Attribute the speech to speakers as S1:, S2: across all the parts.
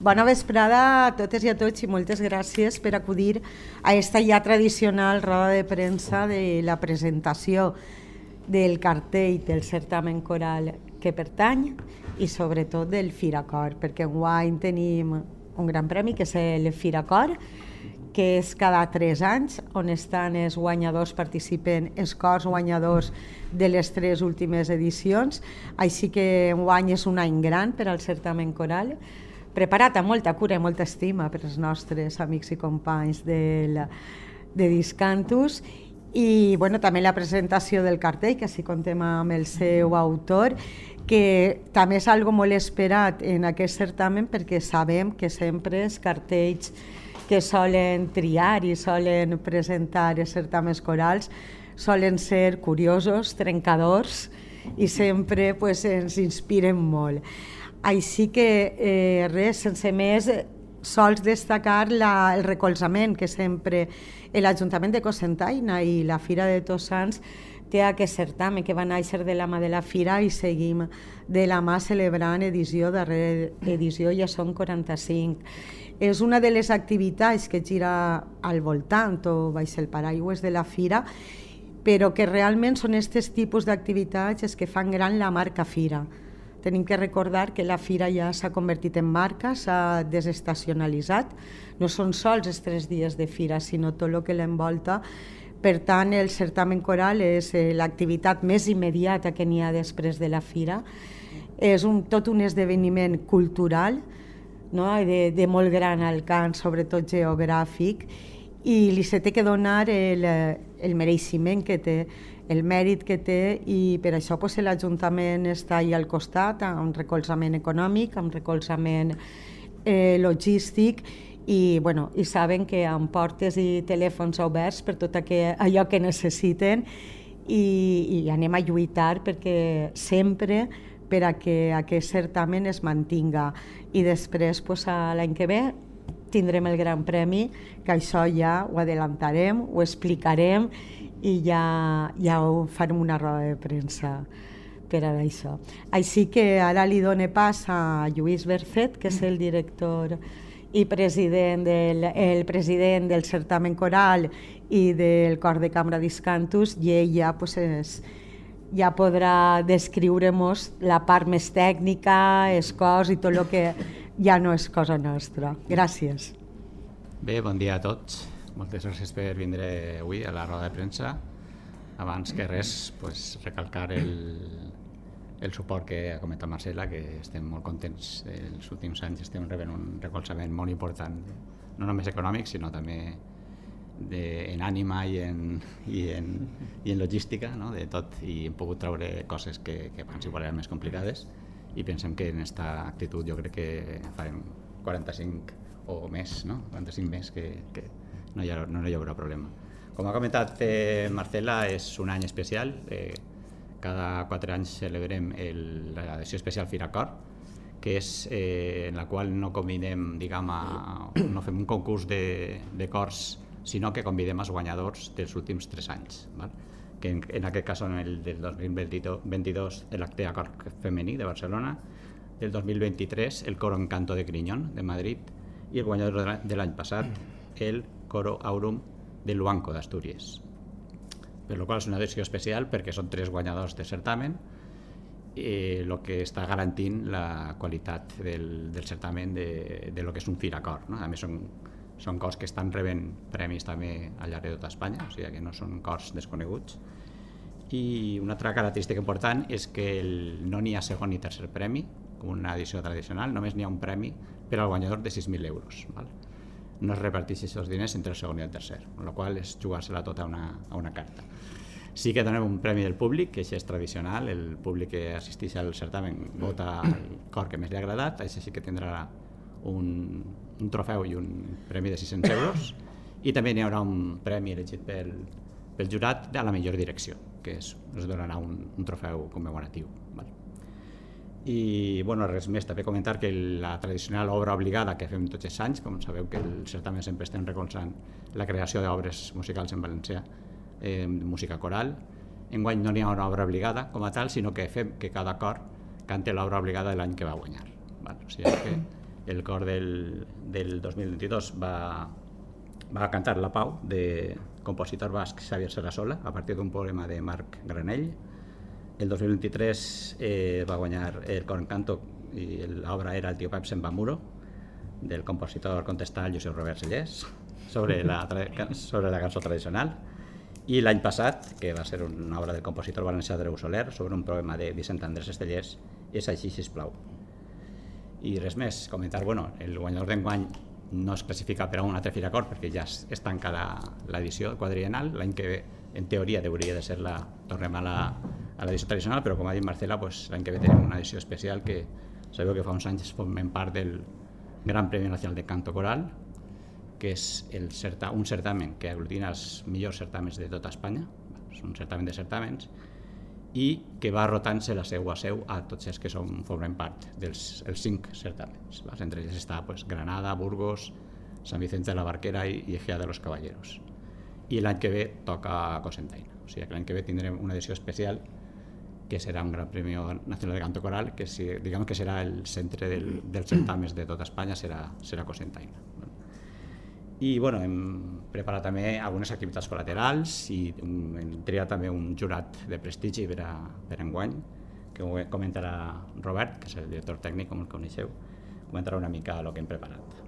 S1: Bona vesprada a totes i a tots i moltes gràcies per acudir a esta ja tradicional roda de premsa de la presentació del cartell del certamen coral que pertany i sobretot del Firacor, perquè enguany tenim un gran premi que és el Firacor, que és cada 3 anys, on estan els guanyadors, participen els cors guanyadors de les 3 últimes edicions, així que enguany és un any gran per al certamen coral, preparat amb molta cura i molta estima per als nostres amics i companys de Discantus, i també la presentació del cartell, que així contem amb el seu autor, que també és algo molt esperat en aquest certamen, perquè sabem que sempre els cartells que solen triar i solen presentar els certamens corals solen ser curiosos, trencadors i sempre ens inspiren molt. Així que res, sense més, sols destacar el recolzament que sempre l'Ajuntament de Cocentaina i la Fira de Tots Sants té aquest certamen que va néixer de la mà de la Fira i seguim de la mà celebrant edició darrere edició, ja són 45. És una de les activitats que gira al voltant o baix el paraigües de la Fira, però que realment són aquests tipus d'activitats els que fan gran la marca Fira. Tenim que recordar que la Fira ja s'ha convertit en marca, s'ha desestacionalitzat, no són sols els 3 dies de Fira, sinó tot el que l'envolta. Per tant, el certamen coral és l'activitat més immediata que n'hi ha després de la Fira. És tot un esdeveniment cultural, no? de molt gran alcance, sobretot geogràfic, i li se té que donar el mereixement que té, el mèrit que té, i per això l'Ajuntament està ahí al costat, amb recolzament econòmic, amb recolzament logístic, i saben que amb portes i telèfons oberts per tot allò que necessiten, i anem a lluitar perquè sempre per a que aquest certamen es mantinga. I després, l'any que ve, tindrem el Gran Premi, que això ja ho adelantarem, ho explicarem i ja ho farem una roda de premsa per a això. Així que ara li dono pas a Lluís Bercet, que és el director i president del certamen coral i del cor de cambra Discantus, i ell ja podrà descriure-nos la part més tècnica, els cors i tot el que ja no és cosa nostra. Gràcies.
S2: Bé, bon dia a tots. Moltes gràcies per vindre avui a la roda de premsa. Abans que res, recalcar el suport que ha comentat Marcela, que estem molt contents. Els últims anys estem rebent un recolzament molt important, no només econòmic, sinó també en ànima i en logística, no? De tot, i hem pogut treure coses que abans igual eren més complicades, i pensem que en aquesta actitud jo crec que farem 45 o més, no? 45 més, que no hi haurà problema. Com ha comentat Marcela, és un any especial. Cada 4 anys celebrem l'edició especial Firacor, que és en la qual no convidem, no fem un concurs de cors, sinó que convidem els guanyadors dels últims 3 anys. Que en aquest cas són el del 2022 l'Actea Cor Femení de Barcelona, del 2023 el Coro Encanto de Griñón de Madrid i el guanyador de l'any passat el Coro Aurum de Luanco d'Astúries. Per la qual és una edició especial perquè són 3 guanyadors de certamen, el que està garantint la qualitat del certamen de lo que és un Firacor. A més, són cors que estan rebent premis també al llarg de tota Espanya, o sigui que no són cors desconeguts. I una altra característica important és que no n'hi ha segon ni tercer premi, com una edició tradicional, només n'hi ha un premi per al guanyador de 6.000 euros. No es reparteixen els diners entre el segon i el tercer, amb la qual és jugar-se-la tota a una carta. Sí que donem un premi del públic, que això és tradicional, el públic que assisteix al certamen vota el cor que més li ha agradat, això sí que tindrà un trofeu i un premi de 600 euros, i també n'hi haurà un premi elegit pel jurat a la millor direcció, que es donarà un trofeu commemoratiu. I res més, també comentar que la tradicional obra obligada que fem tots els anys, com sabeu que el certamen sempre estem recolzant la creació d'obres musicals en valencià, música coral. Enguany no n'hi ha una obra obligada com a tal, sinó que fem que cada cor cante l'obra obligada de l'any que va guanyar. O sigui que el cor del 2022 va cantar La Pau, de compositor basc Xavier Sarasola, a partir d'un poema de Marc Granell. El 2023 va guanyar el cor en canto i l'obra era El tio Pep se'n va a Muro, del compositor contestal Josep Robert Sellers, sobre la cançó tradicional. I l'any passat, que va ser una obra del compositor valencià Andreu Soler, sobre un poema de Vicent Andrés Estellers, És així, sisplau. I res més, comentar, el guanyador d'enguany no es classifica per a un altre Firacor perquè ja es tanca l'edició quadriennal. L'any que ve, en teoria, hauria de ser tornem a l'edició tradicional, però com ha dit Marcela, l'any que ve tenim una edició especial que sabeu que fa uns anys formem part del Gran Premi Nacional de Canto Coral, que és un certamen que aglutina els millors certamens de tota Espanya, és un certamen de certamens, i que va rotant-se la seu a tots els que formem part dels 5 certamens. Entre ells està Granada, Burgos, Sant Vicente de la Barquera i Ejea de los Caballeros. I l'any que ve toca Cocentaina, o sigui que l'any que ve tindrem una edició especial que serà un Gran Premi Nacional de Canto Coral, que diguem que serà el centre dels certamens de tota Espanya, serà Cocentaina. I hem preparat també algunes activitats col·laterals i hem triat també un jurat de prestigi per enguany, que ho comentarà Robert, que és el director tècnic, com el coneixeu, comentarà una mica el que hem preparat.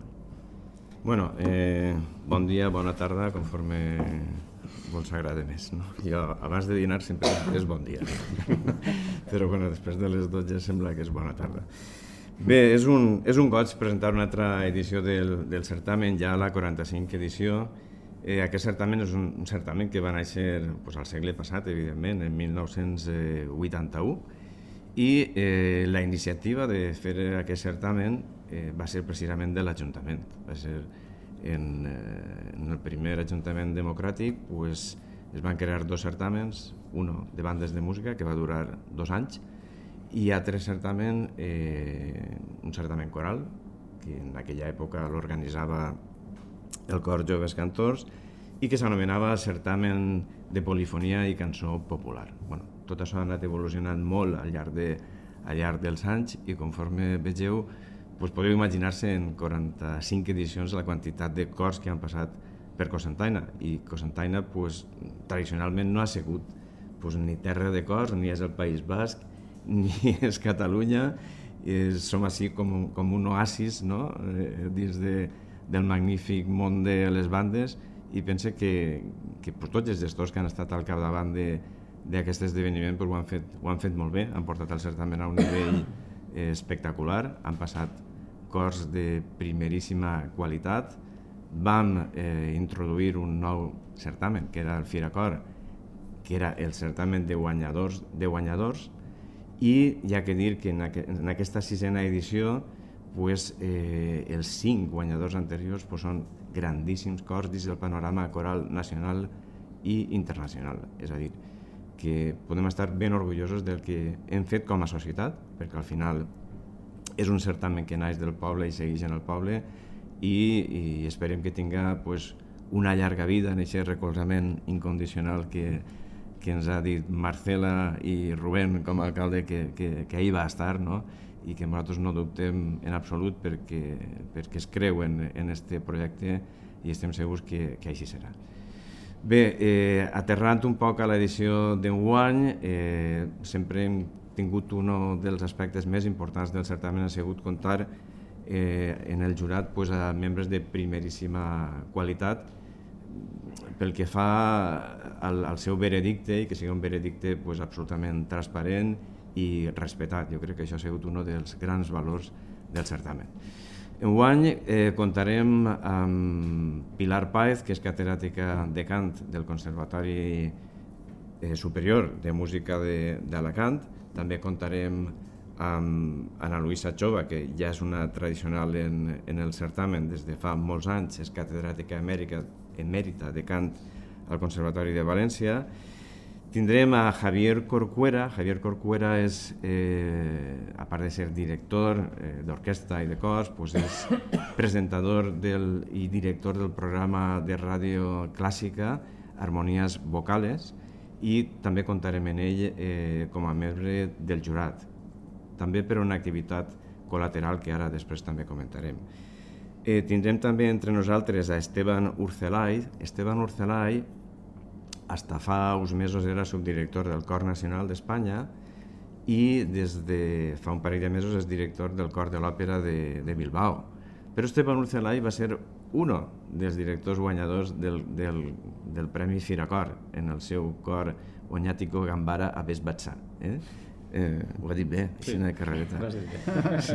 S3: Bon dia, bona tarda, conforme vos agrada més. Jo abans de dinar sempre és bon dia, però després de les 12 sembla que és bona tarda. Bé, és un goig presentar una altra edició del certamen, ja la 45 edició. Aquest certamen és un certamen que va néixer al segle passat, evidentment, en 1981, i la iniciativa de fer aquest certamen va ser precisament de l'Ajuntament. Va ser en el primer Ajuntament democràtic, es van crear 2 certamens, un de bandes de música, que va durar 2 anys, i altre certamen, un certamen coral, que en aquella època l'organitzava el Cor Joves Cantors i que s'anomenava Certamen de Polifonia i Cançó Popular. Tot això ha anat evolucionant molt al llarg dels anys i conforme vegeu podeu imaginar-se en 45 edicions la quantitat de cors que han passat per Cocentaina, i Cocentaina tradicionalment no ha sigut ni terra de cors, ni és el País Basc, ni és Catalunya, som així com un oasis dins del magnífic món de les bandes, i pense que tots els gestors que han estat al capdavant d'aquest esdeveniment ho han fet molt bé, han portat el certamen a un nivell espectacular, han passat cors de primeríssima qualitat. Vam introduir un nou certamen, que era el Firacor, que era el certamen de guanyadors, i hi ha que dir que en aquesta 6a edició els 5 guanyadors anteriors són grandíssims cors dins del panorama coral nacional i internacional. És a dir, que podem estar ben orgullosos del que hem fet com a societat, perquè al final és un certamen que naix del poble i segueix en el poble, i esperem que tinga una llarga vida en aquest recolzament incondicional que ens ha dit Marcela i Rubén com a alcalde que ahir va estar, i que nosaltres no dubtem en absolut perquè es creuen en aquest projecte i estem segurs que així serà. Bé, aterrant un poc a l'edició d'enguany, sempre hem tingut un dels aspectes més importants del certamen, ha sigut comptar en el jurat a membres de primeríssima qualitat pel que fa al seu veredicte, i que sigui un veredicte absolutament transparent i respetat. Jo crec que això ha sigut un dels grans valors del certamen. Enguany comptarem amb Pilar Páez, que és catedràtica de cant del Conservatori Superior de Música d'Alacant. També comptarem amb Ana Luisa Chova, que ja és una tradicional en el certamen des de fa molts anys, és catedràtica emèrita de cant al Conservatori de València. Tindrem a Javier Corcuera. Javier Corcuera és, a part de ser director d'orquestra i de cors, és presentador i director del programa de ràdio clàssica Harmonías Vocales, i també comptarem en ell com a membre del jurat. També per una activitat col·lateral que ara després també comentarem. Tindrem també entre nosaltres a Esteban Urcelay. Esteban Urcelay, fins fa uns mesos era subdirector del Cor Nacional d'Espanya i des de fa un parell de mesos és director del Cor de l'Òpera de Bilbao. Però Esteban Urcelay va ser un dels directors guanyadors del Premi Firacor en el seu cor Oñático Gambara a Besbatzà. Ho ha dit bé, així de carrereta. Sí,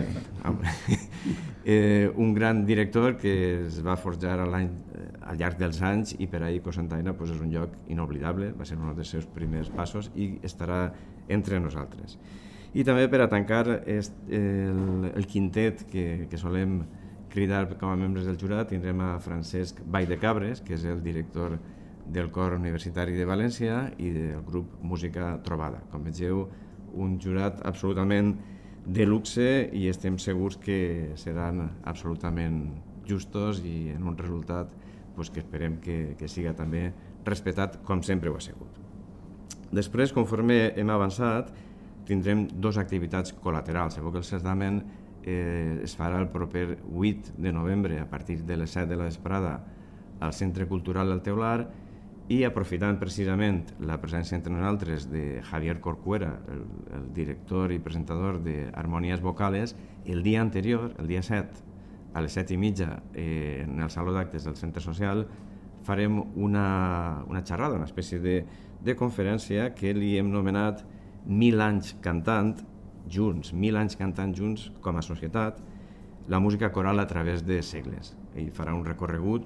S3: un gran director que es va forjar al llarg dels anys i per ahir Cocentaina és un lloc inoblidable, va ser un dels seus primers passos i estarà entre nosaltres. I també per a tancar el quintet que solem cridar com a membres del jurat tindrem a Francesc Valldecabres, que és el director del Cor Universitari de València i del grup Música Trobada. Com vegeu, un jurat absolutament de luxe i estem segurs que seran absolutament justos i en un resultat que esperem que siga també respectat com sempre ho ha sigut. Després, conforme hem avançat, tindrem dues activitats col·laterals. Sabeu que el certamen es farà el proper 8 de novembre a partir de les 7 de la vesprada al Centre Cultural del Teular i aprofitant precisament la presència entre nosaltres de Javier Corcuera, el director i presentador d'Harmonies Vocales, el dia anterior, el dia 7, a les 7:30 en el Saló d'Actes del Centre Social, farem una xerrada, una espècie de conferència que li hem nomenat 1000 anys cantant junts, 1000 anys cantant junts com a societat, la música coral a través de segles. I farà un recorregut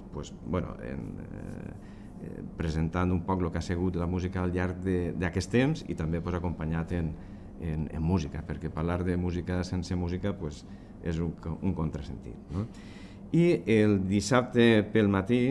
S3: presentant un poc el que ha sigut la música al llarg d'aquest temps i també acompanyat en música, perquè parlar de música sense música és un contrasentit. I el dissabte pel matí,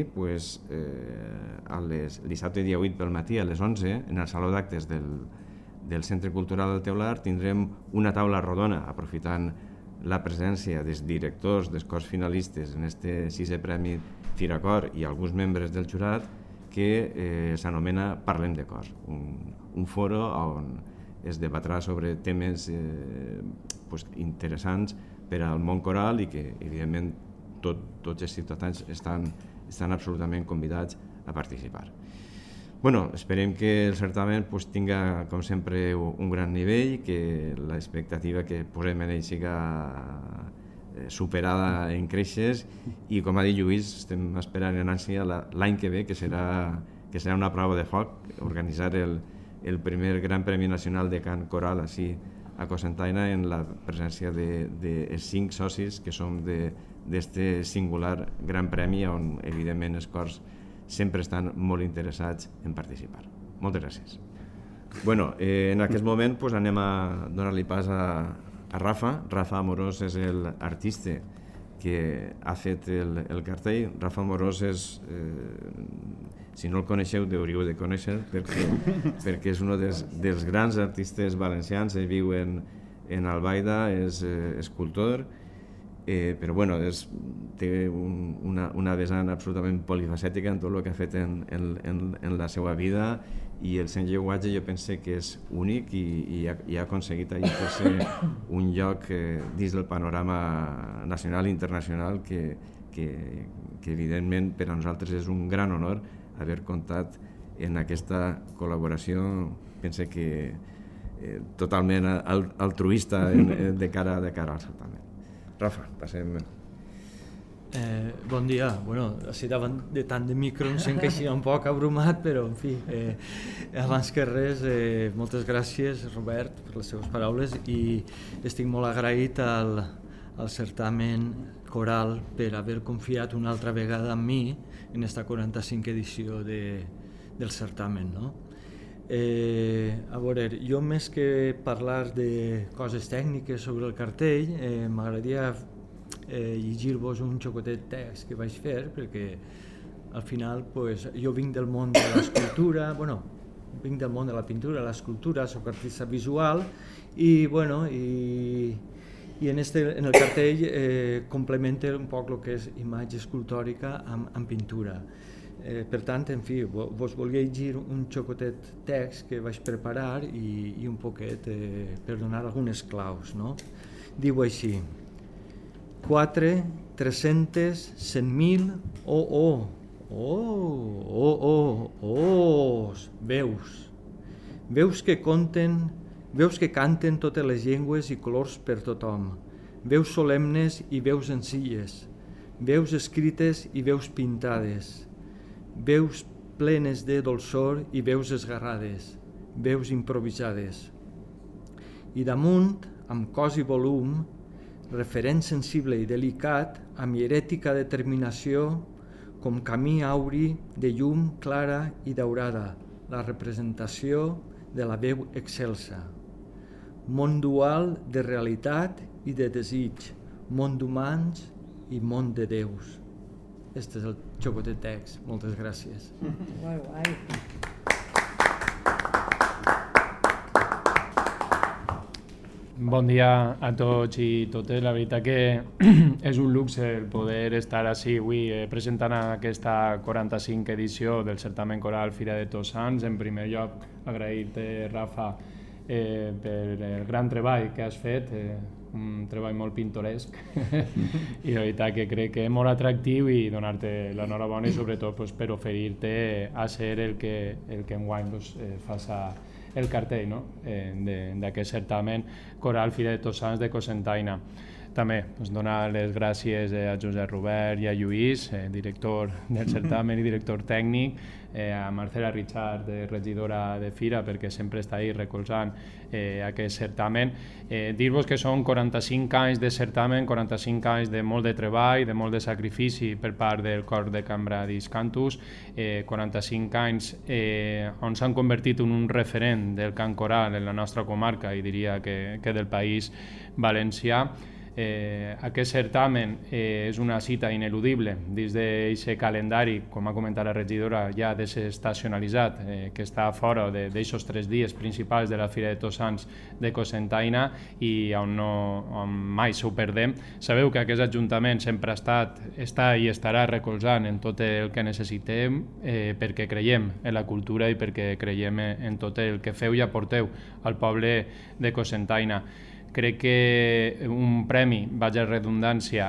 S3: dissabte dia 8 pel matí a les 11, en el Saló d'Actes del Centre Cultural del Teular tindrem una taula rodona aprofitant la presència dels directors dels cors finalistes en este 6è Premi Firacor i alguns membres del jurat que s'anomena Parlem de Cor, un foro on es debatrà sobre temes interessants per al món coral i que evidentment tots els ciutadans estan absolutament convidats a participar. Esperem que el certamen tinga, com sempre, un gran nivell, que l'expectativa que posem en ell siga superada en creixes i, com ha dit Lluís, estem esperant en ànsia l'any que ve, que serà una prova de foc, organitzar el primer Gran Premi Nacional de Cant Coral així a Cocentaina en la presència de 5 socis que som d'aquest singular Gran Premi on, evidentment, els cors sempre estan molt interessats en participar. Moltes gràcies. En aquest moment anem a donar-li pas a Rafa. Rafa Amorós és l'artista que ha fet el cartell. Rafa Amorós és, si no el coneixeu, hauríeu de conèixer perquè és un dels grans artistes valencians, ell viu en Albaida, és escultor, però té una vessant absolutament polifacètica en tot el que ha fet en la seva vida i el seu llenguatge jo pense que és únic i ha aconseguit fer-se un lloc dins del panorama nacional i internacional que evidentment per a nosaltres és un gran honor haver comptat en aquesta col·laboració, pense que totalment altruista de cara al certamen. Rafa, passem.
S4: Bon dia. Així davant de tant de micro em sent que així un poc abrumat, però en fi, abans que res, moltes gràcies, Robert, per les seves paraules i estic molt agraït al certamen coral per haver confiat una altra vegada en mi en esta 45a edició del certamen. A veure, jo més que parlar de coses tècniques sobre el cartell, m'agradaria llegir-vos un xocotet text que vaig fer, perquè al final jo vinc del món de l'escultura, vinc del món de la pintura, l'escultura, soc artista visual i en el cartell complementa un poc el que és imatge escultòrica amb pintura. Per tant, en fi, vos volia llegir un xocotet text que vaig preparar i un poquet per donar algunes claus. Diu així: 4, 300, 100.000, veus que canten totes les llengües i colors per tothom, veus solemnes i veus senzilles, veus escrites i veus pintades, veus plenes de dolçor i veus esgarrades, veus improvisades. I damunt, amb cos i volum, referent sensible i delicat, amb hierètica determinació, com camí auri de llum clara i daurada, la representació de la veu excelsa. Món dual de realitat i de desig, món d'humans i món de déus. Este és el xocotet text. Moltes gràcies.
S1: Guai, guai.
S5: Bon dia a tots i totes. La veritat que és un luxe el poder estar així avui presentant aquesta 45 edició del certamen coral Fira de Tots Sants. En primer lloc, agrair-te, Rafa, per el gran treball que has fet, un treball molt pintoresc i la veritat que crec que és molt atractiu i donar-te l'enhorabona i sobretot per oferir-te a ser el que enguany faça el cartell d'aquest certamen coral Fira de Tots Sants de Cocentaina. També donar les gràcies a Josep Robert i a Lluís, director del certamen i director tècnic, a Marcela Richard, regidora de Fira, perquè sempre està ahí recolzant aquest certamen. Dir-vos que són 45 anys de certamen, 45 anys de molt de treball, de molt de sacrifici per part del cor de Cambra Discantus, 45 anys on s'han convertit en un referent del cant coral en la nostra comarca i diria que del país valencià. Aquest certamen és una cita ineludible dins d'aquest calendari, com ha comentat la regidora, ja desestacionalitzat, que està fora d'aquests 3 dies principals de la Fira de Tots Sants de Cocentaina i on mai s'ho perdem. Sabeu que aquest Ajuntament sempre està i estarà recolzant en tot el que necessitem perquè creiem en la cultura i perquè creiem en tot el que feu i aporteu al poble de Cocentaina. Crec que un premi, vaja redundància,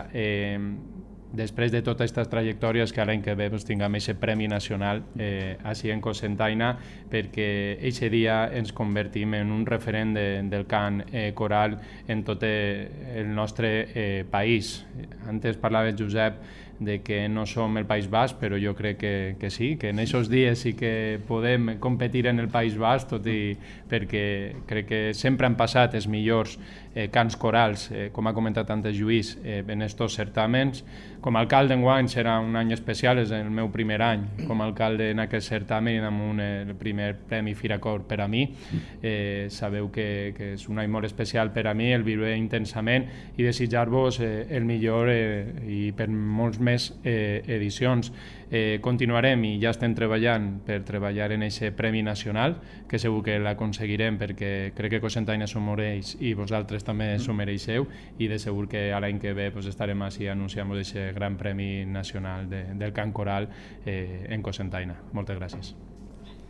S5: després de totes aquestes trajectòries, que l'any que ve tinguem aquest Premi Nacional així en Cocentaina, perquè aquest dia ens convertim en un referent del cant coral en tot el nostre país. Antes parlava Josep de que no som el País Basc, però jo crec que sí, que en aquests dies sí que podem competir en el País Basc, tot i perquè crec que sempre han passat els millors cants corals, com ha comentat antes Lluís, en aquests certàmens. Com a alcalde enguany serà un any especial, és el meu primer any com a alcalde en aquest certamen i damunt el primer Premi Firacor per a mi. Sabeu que és un any molt especial per a mi, el viuré intensament i desitjar-vos el millor i per molts més edicions. Continuarem i ja estem treballant per treballar en aquest Premi Nacional, que segur que l'aconseguirem perquè crec que Cocentaina s'ho mereix i vosaltres també s'ho mereixeu i de segur que l'any que ve estarem així anunciant aquest Gran Premi Nacional del cant coral en Cocentaina. Moltes gràcies.